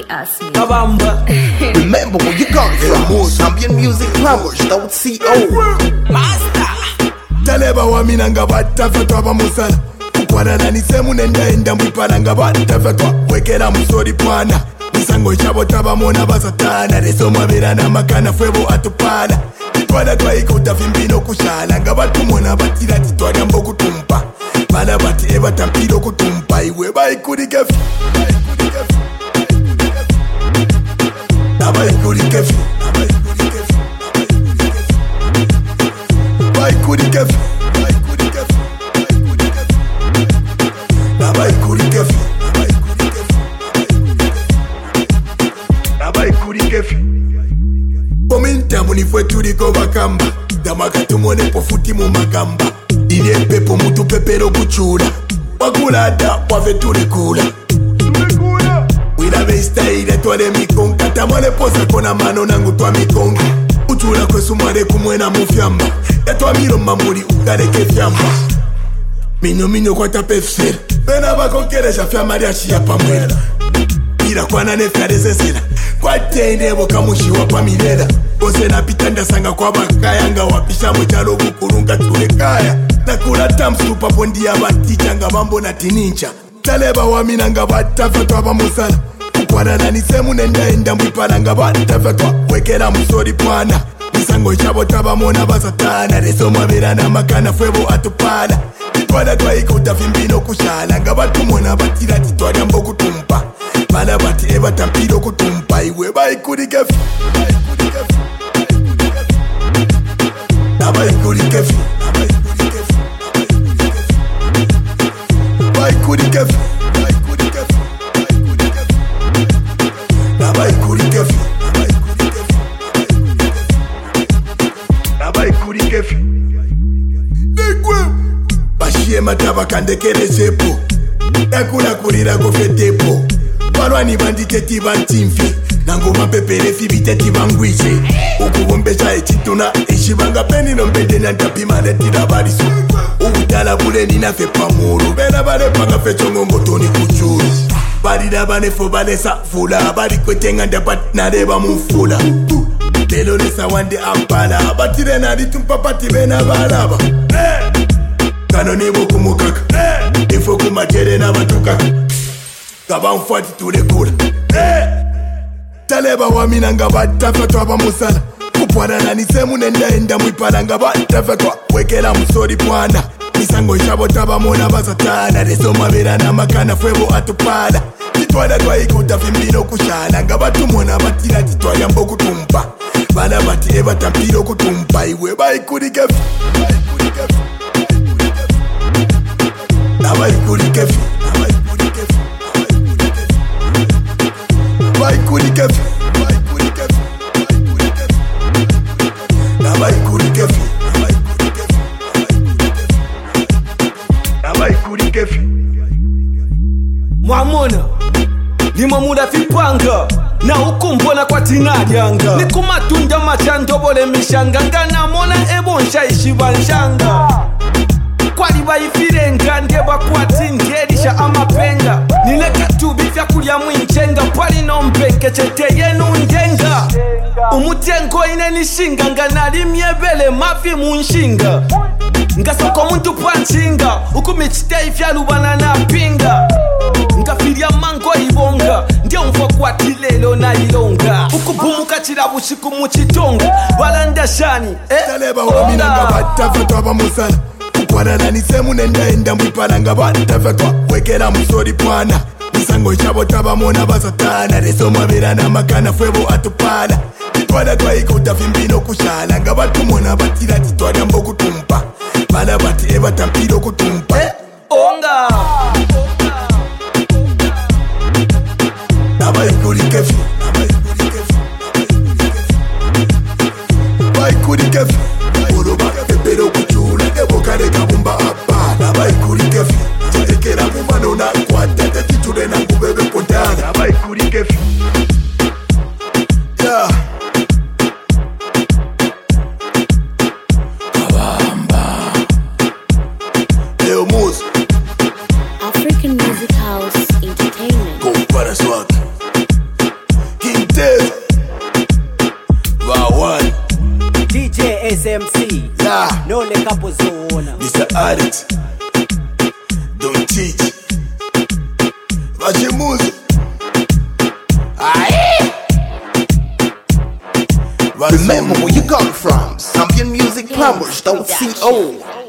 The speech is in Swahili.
Free us music. Kabamba. Remember where you come from. More champion music plumbers, don't CO. Master. Taleba wa minanga batafatwa bamusala Kukwanana nisemu nenda mwipalanga batafatwa Wekera musori pwana Nisango chabo tabamona basatana Reso mabera na makana fwebo atupana Titwada twaika utafimbino kushala Nga batumona batira titwada mboku tumpa Bana bati eba tampiro kutumpa Iwe baikuri kefi Nabaikuri kefi Baikuri kefi Nabaikuri kefi Nabaikuri kefi Pominta munifwe tuliko bakamba Damaka tumone pofuti mu magamba Ile pepo mutu pepero kuchula Wakulada wave tulikula Wila vesta ile tuale mikonga Tamale posa kona mano nangu twa mikonga Uchula kwesu mware kumwena mufyamba Yatwa miro mamuri ukareke fyamba Minyo kwa tapefsera Bena bako keresha fyamari ashia pamwela Mira kwa nane fyarezesera Kwa tende boka mushi wapa mirela Ose na pitanda sanga kwa bakaya Nga wapisha mchalo kukurunga tule kaya Nakula tamsupa pondi ya baticha Nga mambo na tinincha Taleba wa minanga batafatwa bamusala Kukwanana nisemu nenda mwipalanga batafatwa Wekera musori pwana Nisango chabo tabamona basatana Reso mabera na makana fwebo atupana Titwada twaika utafimbino kushala Nga batumona batira titwada mboku tumpa Bana bati eba tampiro kutumpa Iwe baikuri kefi Nabaikuri kefi Baikuri kefi Nabaikuri kefi Nabaikuri kefi Nekwe Bashie mataba kandekere zepo Nakula kurira kofetepo Balwani bandike tiba timfi Nangoma pepere fibite tiba ngwise Ukubombesha echituna Ishibanga peni nombede nantapimane tira barisu Uutala bule nina fe pamuru Bena bale panga fe chongo ngotoni kuchuru Barida bane fo bale sa fula Bari kwetenga ndapat nareba mufula Lelo nesa wande ampala Batire nari tumpapati bena balaba Kano nebo kumukaka Ifo kumatere na batukaka Kaba mfuati tulekula Taleba wa minanga batafatwa bamusala Kupwanana nisemu nenda mwipalanga batafatwa Wekera musori pwana Nisango chabo tabamona basatana Reso mabera na makana fwebo atupala Titwada twaika utafimbino kushala Nga batumona batira titwada mboku tumpa Bana bati eba tampiro kutumpa Iwe baikuri kefi Nabaikuri kefi Baikuri kefi Nabaikuri kefi Nabaikuri kefi Mwamona Lima muda fipanga Na ukumbona kwa tinadyanga Nikumatunda machandobole mishanga Ngana mona ebonsha ishibanshanga Kwali bayifirenga Ndeba kwati ngerisha amapenga Nileka tubi vya kulia mwinchenga Pali nombeke chete yenu ngenga Umutengo ine nishinga Ngana miebele mafi munshinga Nga soko muntu panchinga Ukumichite ifya lubana na pinga Nga filia mango ibonga Ndia mfo kwa tilelo na ilonga Ukubumuka chilabuchiku muchitonga Walanda shani Taleba wa minanga batafatwa bamusala Kukwanana nisemu nenda mwipalanga batafatwa Wekera musori pwana Nisango chabo tabamona basatana Reso mabera na makana fwebo atupana Titwada twaika utafimbino kushala Nga batumona batira titwada mboku tumpa Bana bati eba tampiro kutumpa Onga Nabaikuri kefi Baikuri kefi Uruba pepero kuchula Ebo kare kabumba apa Nabaikuri kefi Chekera mumano na kwa tete Titure na kubebe potana Nabaikuri kefi Yeah Kabamba Leo Moose African Music House Entertainment. Go para swag noneka pozoona Mr. Addict, don't teach. Vachimuzi. Remember where you come from. Zambian Music Plumbers, don't CO.